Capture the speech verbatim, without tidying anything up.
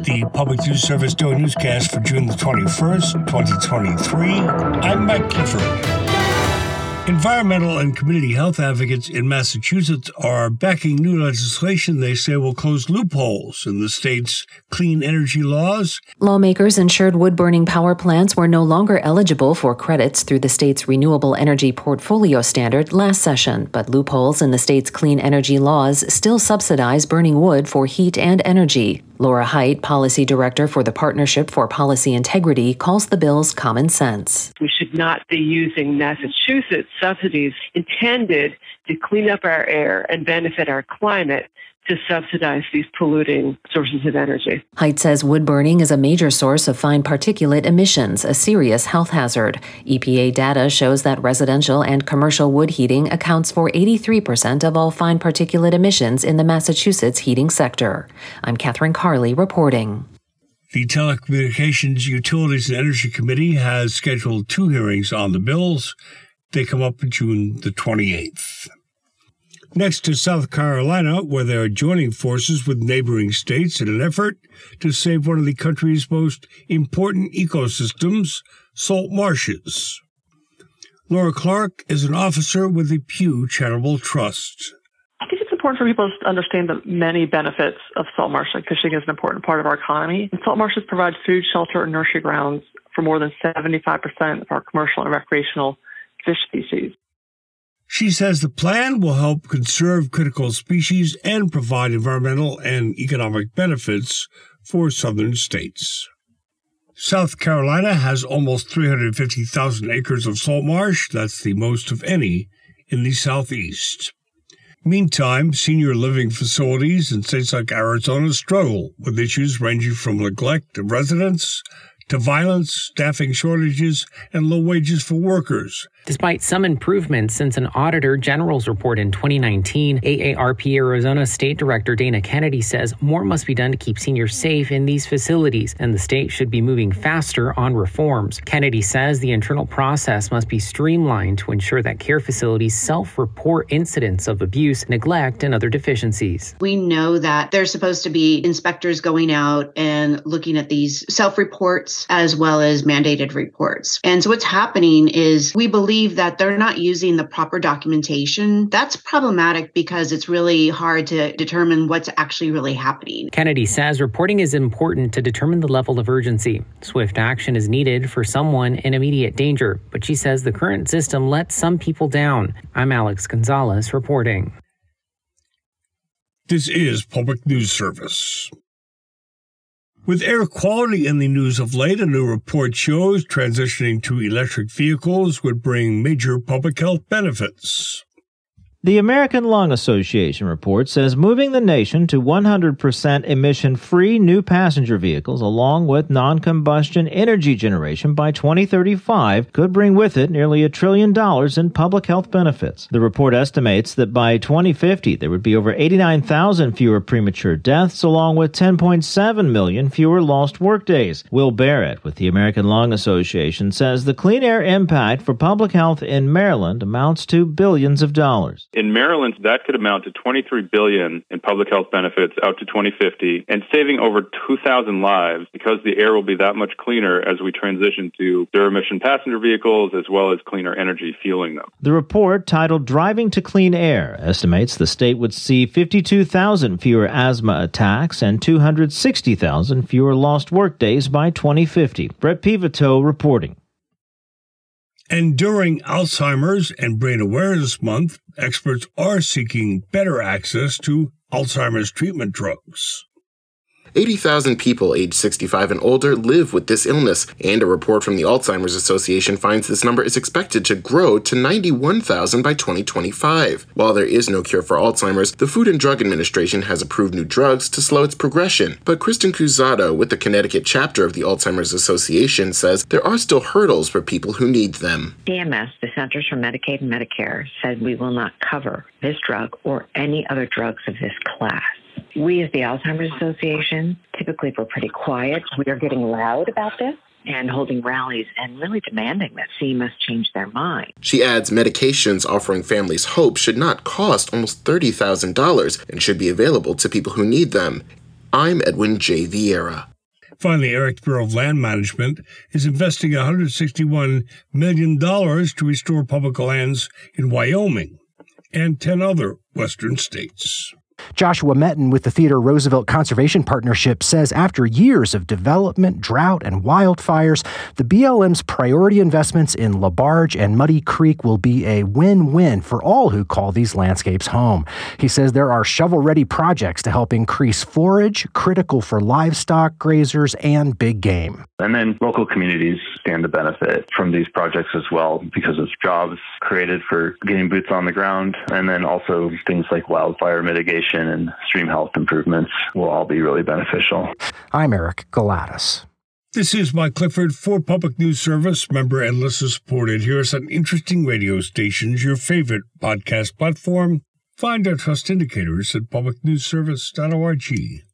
the Public News Service Daily Newscast for June the twenty-first, twenty twenty-three. I'm Mike Clifford. Environmental and community health advocates in Massachusetts are backing new legislation they say will close loopholes in the state's clean energy laws. Lawmakers ensured wood-burning power plants were no longer eligible for credits through the state's Renewable Energy Portfolio Standard last session, but loopholes in the state's clean energy laws still subsidize burning wood for heat and energy. Laura Height, Policy Director for the Partnership for Policy Integrity, calls the bills common sense. We should not be using Massachusetts subsidies intended to clean up our air and benefit our climate to subsidize these polluting sources of energy. Height says wood burning is a major source of fine particulate emissions, a serious health hazard. E P A data shows that residential and commercial wood heating accounts for eighty-three percent of all fine particulate emissions in the Massachusetts heating sector. I'm Catherine Carley reporting. The Telecommunications, Utilities, and Energy Committee has scheduled two hearings on the bills. They come up June the twenty-eighth. Next to South Carolina, where they are joining forces with neighboring states in an effort to save one of the country's most important ecosystems, salt marshes. Laura Clark is an officer with the Pew Charitable Trust. I think it's important for people to understand the many benefits of salt marsh. Like fishing is an important part of our economy. And salt marshes provide food, shelter, and nursery grounds for more than seventy-five percent of our commercial and recreational fish species. She says the plan will help conserve critical species and provide environmental and economic benefits for southern states. South Carolina has almost three hundred fifty thousand acres of salt marsh. That's the most of any in the southeast. Meantime, senior living facilities in states like Arizona struggle with issues ranging from neglect of residents to violence, staffing shortages, and low wages for workers. Despite some improvements since an Auditor General's report in twenty nineteen, A A R P Arizona State Director Dana Kennedy says more must be done to keep seniors safe in these facilities, and the state should be moving faster on reforms. Kennedy says the internal process must be streamlined to ensure that care facilities self-report incidents of abuse, neglect, and other deficiencies. We know that there's supposed to be inspectors going out and looking at these self-reports as well as mandated reports. And so what's happening is we believe that they're not using the proper documentation. That's problematic because it's really hard to determine what's actually really happening. Kennedy says reporting is important to determine the level of urgency. Swift action is needed for someone in immediate danger, but she says the current system lets some people down. I'm Alex Gonzalez reporting. This is Public News Service. With air quality in the news of late, a new report shows transitioning to electric vehicles would bring major public health benefits. The American Lung Association report says moving the nation to one hundred percent emission-free new passenger vehicles along with non-combustion energy generation by twenty thirty-five could bring with it nearly a trillion dollars in public health benefits. The report estimates that by twenty fifty there would be over eighty-nine thousand fewer premature deaths along with ten point seven million fewer lost workdays. Will Barrett with the American Lung Association says the clean air impact for public health in Maryland amounts to billions of dollars. In Maryland, that could amount to twenty-three billion dollars in public health benefits out to twenty fifty and saving over two thousand lives because the air will be that much cleaner as we transition to zero-emission passenger vehicles as well as cleaner energy fueling them. The report, titled Driving to Clean Air, estimates the state would see fifty-two thousand fewer asthma attacks and two hundred sixty thousand fewer lost workdays by twenty fifty. Brett Pivoto reporting. And during Alzheimer's and Brain Awareness Month, experts are seeking better access to Alzheimer's treatment drugs. eighty thousand people aged sixty-five and older live with this illness, and a report from the Alzheimer's Association finds this number is expected to grow to ninety-one thousand by twenty twenty-five. While there is no cure for Alzheimer's, the Food and Drug Administration has approved new drugs to slow its progression. But Kristen Cusado with the Connecticut chapter of the Alzheimer's Association says there are still hurdles for people who need them. C M S, the Centers for Medicaid and Medicare, said we will not cover this drug or any other drugs of this class. We, as the Alzheimer's Association, typically we're pretty quiet. We are getting loud about this and holding rallies and really demanding that C M S change their mind. She adds medications offering families hope should not cost almost thirty thousand dollars and should be available to people who need them. I'm Edwin J. Vieira. Finally, Eric's Bureau of Land Management is investing one hundred sixty-one million dollars to restore public lands in Wyoming and ten other western states. Joshua Metten with the Theodore Roosevelt Conservation Partnership says after years of development, drought, and wildfires, the B L M's priority investments in LaBarge and Muddy Creek will be a win-win for all who call these landscapes home. He says there are shovel-ready projects to help increase forage, critical for livestock, grazers, and big game. And then local communities stand to benefit from these projects as well because of jobs created for getting boots on the ground, and then also things like wildfire mitigation and stream health improvements will all be really beneficial. I'm Eric Galatas. This is Mike Clifford for Public News Service, member and listener supported. Here are some interesting radio stations, your favorite podcast platform. Find our trust indicators at public news service dot org.